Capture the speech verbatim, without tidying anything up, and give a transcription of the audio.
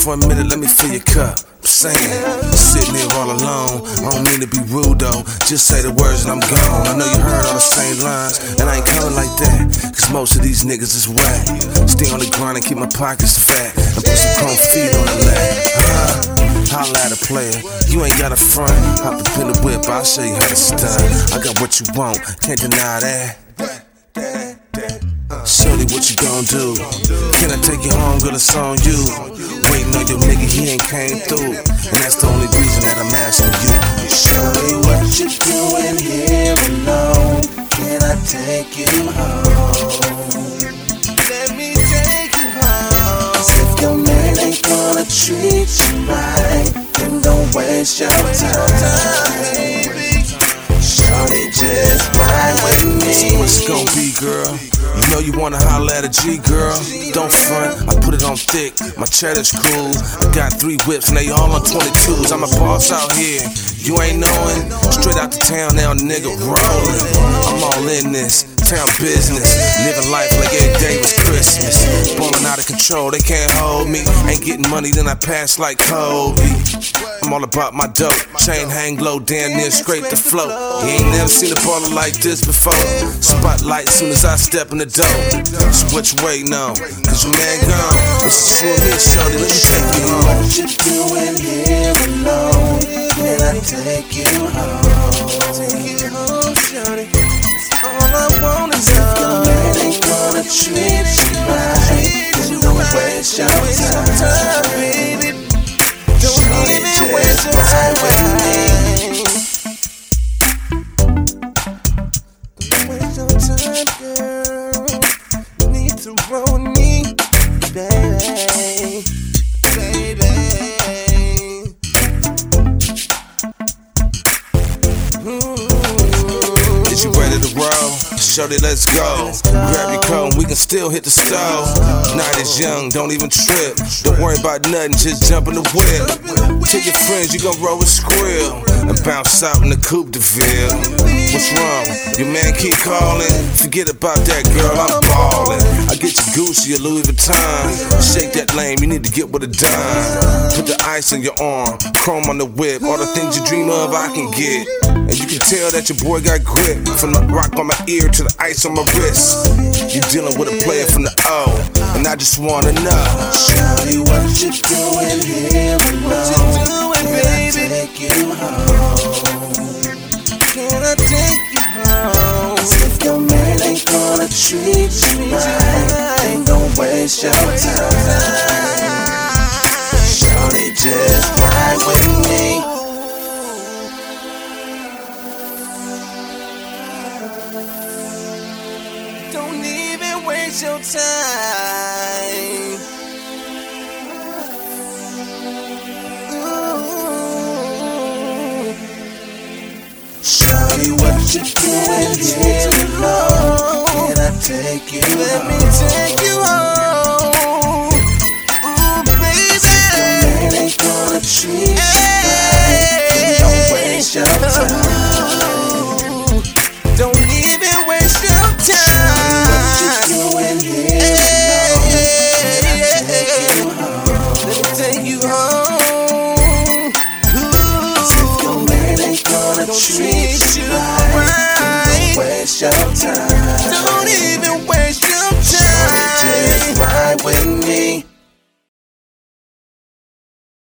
for a minute, let me fill your cup. I'm saying, sitting here all alone. I don't mean to be rude though, just say the words and I'm gone. I know you heard all the same lines, and I ain't coming like that, cause most of these niggas is whack. Stay on the grind and keep my pockets fat, and put some chrome feet on the lap. uh, Holla at a player, you ain't got a front. Hop up in the whip, I'll show you how to stunt. I got what you want, can't deny that. Shorty, what you gon' do? Can I take you home, girl, it's on you. Waiting on your nigga, he ain't came through, and that's the only reason that I'm asking you. Shorty, what you doing here alone? Can I take you home? Let me take you home. Cause if your man ain't gonna treat you right, then don't waste your time. Shorty, just ride with me. So what's it gon' be, girl? You know you wanna holla at a G, girl. Don't front, I put it on thick, my cheddar's cool. I got three whips and they all on twenty-twos. I'm a boss out here, you ain't knowing. Straight out the town now, nigga, rollin'. I'm all in this town business, living life like every day was Christmas. Ballin' out of control, they can't hold me. Ain't getting money, then I pass like Kobe. I'm all about my dope, chain hang low, damn near scrape the float. You ain't never seen a baller like this before. Spotlight soon as I step in the door. So what you waiting on? Cause your man gone. This is you and me, shorty, let me take you home. What you doing here alone? Can I take you home? Take you home, shorty. All I want is if your man ain't gonna treat you right, then don't waste your time, baby. Shorty, just ride with me. Don't waste your time, girl. You need to roll with me, baby, baby. Ooh. Is you ready to roll? Shorty, let's go. Grab your coat and we can still hit the stove. Night is young, don't even trip. Don't worry about nothing, just jump in the whip. Tell your friends you gon' roll with Skrill and bounce out in the Coupe de Ville. What's wrong? Your man keep calling. Forget about that, girl, I'm ballin'. I get you Gucci or Louis Vuitton. Shake that lame, you need to get with a dime. Put the ice on your arm, chrome on the whip. All the things you dream of, I can get. And you can tell that your boy got grip, from the rock on my ear to the ice on my wrist. You dealing with a player from the O, and I just wanna know, shorty, what you doing here alone? Can I take you home? Can I take you home? Cause if your man ain't gonna treat you right, then don't waste your time. Shorty, just ride with me. Don't even waste your time. Ooh. Shorty, what you doing here alone? Can I take you Let home? me take you home. Ooh, baby. If your man ain't gonna treat you right, then don't waste your time. Don't even waste your time. What you doing here alone? Can I take you home? Let me take you home. Ooh. If your man ain't gonna treat you right, then don't waste your time.